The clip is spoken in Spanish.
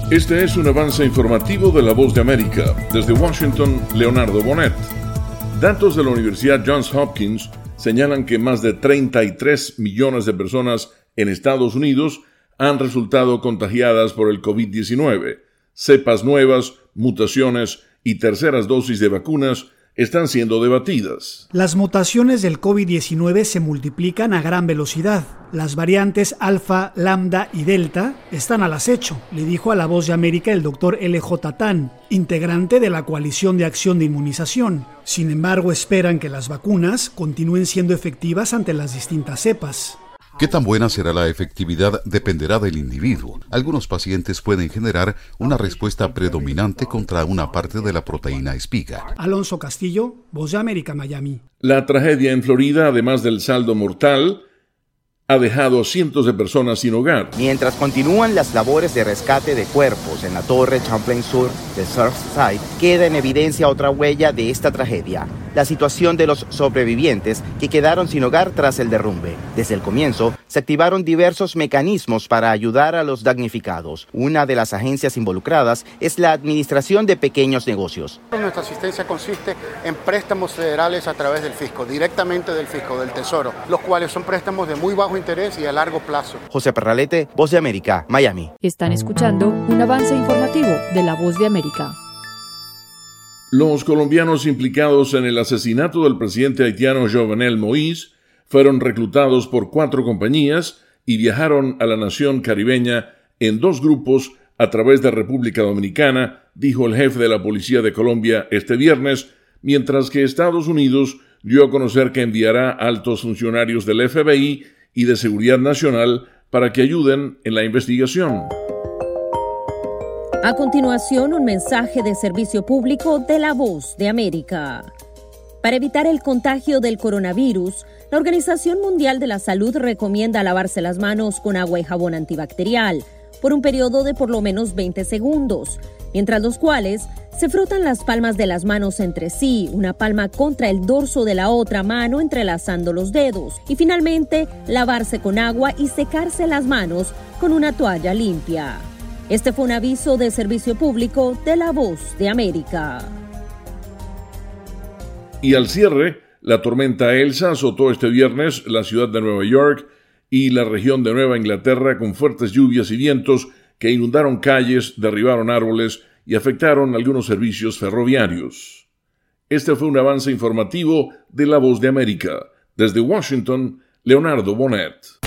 Este es un avance informativo de La Voz de América. Desde Washington, Leonardo Bonet. Datos de la Universidad Johns Hopkins señalan que más de 33 millones de personas en Estados Unidos han resultado contagiadas por el COVID-19. Cepas nuevas, mutaciones y terceras dosis de vacunas están siendo debatidas. Las mutaciones del COVID-19 se multiplican a gran velocidad. Las variantes alfa, lambda y delta están al acecho, le dijo a La Voz de América el doctor L.J. Tan, integrante de la Coalición de Acción de Inmunización. Sin embargo, esperan que las vacunas continúen siendo efectivas ante las distintas cepas. ¿Qué tan buena será la efectividad? Dependerá del individuo. Algunos pacientes pueden generar una respuesta predominante contra una parte de la proteína espiga. Alonso Castillo, Voz de América, Miami. La tragedia en Florida, además del saldo mortal, ha dejado a cientos de personas sin hogar. Mientras continúan las labores de rescate de cuerpos en la torre Champlain Sur de Surfside, queda en evidencia otra huella de esta tragedia: la situación de los sobrevivientes que quedaron sin hogar tras el derrumbe. Desde el comienzo, se activaron diversos mecanismos para ayudar a los damnificados. Una de las agencias involucradas es la Administración de Pequeños Negocios. Nuestra asistencia consiste en préstamos federales a través del fisco, directamente del fisco, del Tesoro, los cuales son préstamos de muy bajo interés y a largo plazo. José Perralete, Voz de América, Miami. Están escuchando un avance informativo de La Voz de América. Los colombianos implicados en el asesinato del presidente haitiano Jovenel Moïse fueron reclutados por 4 compañías y viajaron a la nación caribeña en 2 grupos a través de República Dominicana, dijo el jefe de la Policía de Colombia este viernes, mientras que Estados Unidos dio a conocer que enviará altos funcionarios del FBI y de Seguridad Nacional para que ayuden en la investigación. A continuación, un mensaje de servicio público de La Voz de América. Para evitar el contagio del coronavirus, la Organización Mundial de la Salud recomienda lavarse las manos con agua y jabón antibacterial por un periodo de por lo menos 20 segundos, mientras los cuales se frotan las palmas de las manos entre sí, una palma contra el dorso de la otra mano entrelazando los dedos, y finalmente lavarse con agua y secarse las manos con una toalla limpia. Este fue un aviso de servicio público de La Voz de América. Y al cierre, la tormenta Elsa azotó este viernes la ciudad de Nueva York y la región de Nueva Inglaterra con fuertes lluvias y vientos que inundaron calles, derribaron árboles y afectaron algunos servicios ferroviarios. Este fue un avance informativo de La Voz de América. Desde Washington, Leonardo Bonet.